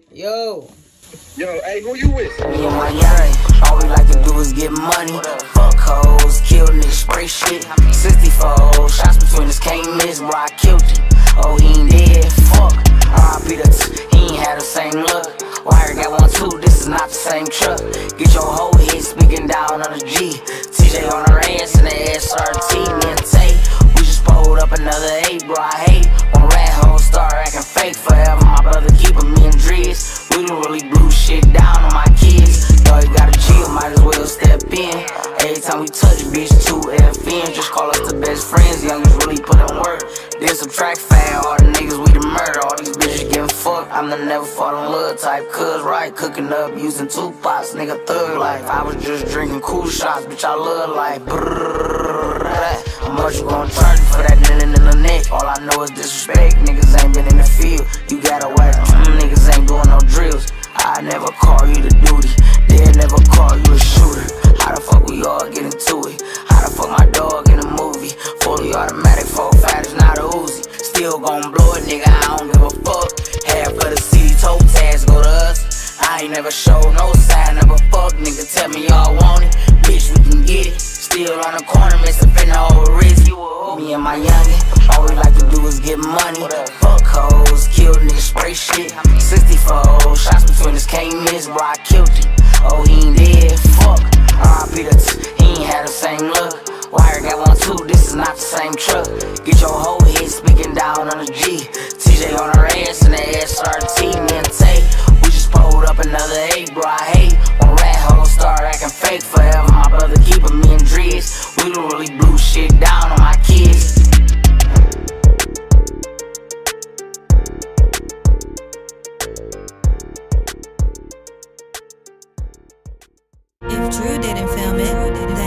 Yo. Yo, hey, who you with? Me and my young, all we like to do is get money. Fuck hoes, kill niggas, spray shit. 64 shots between us, can't miss, bro, I killed you. Oh, he ain't dead, fuck. R.I.P. he ain't had the same look. Wire got one too, this is not the same truck. Get your whole head speaking down on the G. TJ on her ass and the SRT, me and Tay. We just pulled up another 8, bro, I hate when rat hoes start acting fake forever. My brother keeping me in dreams. We done really blew shit down on my kids. Though you gotta chill, might as well step in. Every time we touch, bitch, 2FN. Just call us the best friends, youngest really put in work. Then subtract fat, all the niggas we the murder. All these bitches getting fucked, I'm the never fall in love type. Cuz right, cooking up, using 2 pots, nigga thug life. I was just drinking cool shots, bitch, I love life. How much you gon' charge me for that nigga in the neck? All I know is disrespect, niggas ain't been in the field. You gotta whack, niggas ain't doing no drills. I never call you the duty, they'll never call you a shooter. How the fuck we all get into it? How the fuck my dog in a movie? Fully automatic, 4-5 is not a Uzi. Still gon' blow it, nigga, I don't give a fuck. Half of the city toe tags go to us. I ain't never showed no sign of a fuck, nigga, tell me y'all want it. Bitch, we can get it. Still on the corner, missing finna over risk. Me and my youngin', all we like to do is get money. Fuck hoes, kill niggas, spray shit. 64 shots between us, can't miss, bro, I killed you. Oh, he ain't dead, fuck. R.I.P. he ain't had the same look. Wire got one too, this is not the same truck. Get your whole head speaking down on the G. TJ on her ass and the SRT, me and Tay. We just pulled up another 8, bro, I hate when rat hoes start acting fake forever. My brother keeping me in dreams. We done really blew shit down on my kids. If Drew didn't film it,